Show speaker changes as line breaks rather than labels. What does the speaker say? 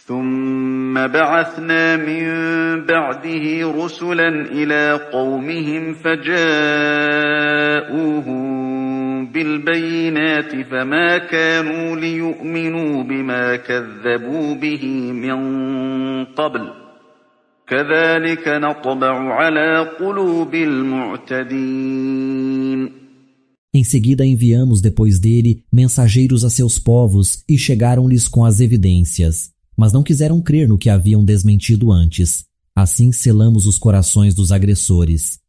ثم بعثنا من بعده رسلا إلى قومهم فجاءوهم بالبينات فما كانوا ليؤمنوا بما كذبوا به من قبل كذلك نطبع على قلوب المعتدين.
Em seguida enviamos depois dele mensageiros a seus povos e chegaram-lhes com as evidências, mas não quiseram crer no que haviam desmentido antes. Assim selamos os corações dos agressores.